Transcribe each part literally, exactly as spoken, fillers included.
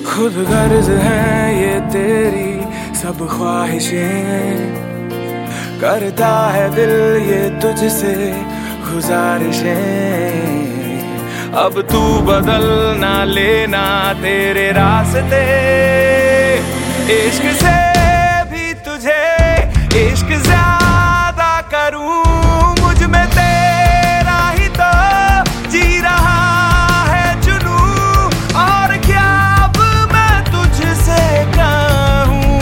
खुद गर्ज है ये तेरी सब ख्वाहिशें, करता है दिल ये तुझसे गुजारिशें। अब तू बदल ना लेना तेरे रास्ते, इश्क से भी तुझे इश्क ज्यादा करूं, मुझ में तेरा ही तो जी रहा है जुनूं। और क्या अब मैं तुझसे कहूं,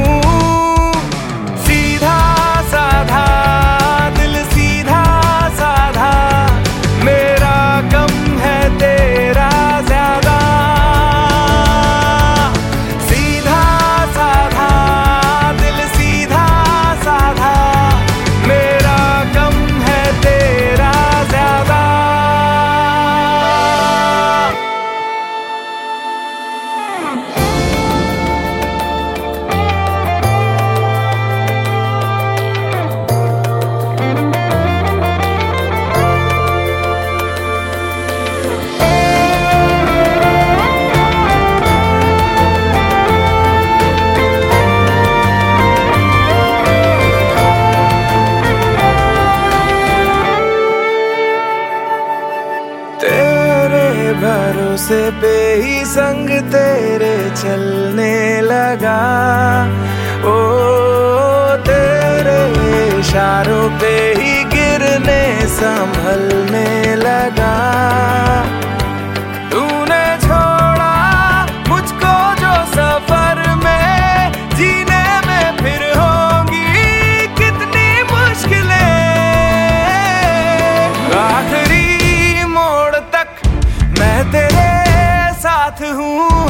सीधा साधा दिल सीधा साधा, मेरा कम है तेरा ज्यादा। सीधा साधा दिल सीधा साधा, मेरा कम है तेरा ज्यादा। भरोसे पे ही संग तेरे चलने लगा, ओ तेरे इशारों पे ही गिरने संभलने लगा। तूने छोड़ा मुझको जो सफर में, जीने में फिर होंगी कितनी मुश्किलें। आखिरी मोड़ तक मैं तेरे साथ हूँ,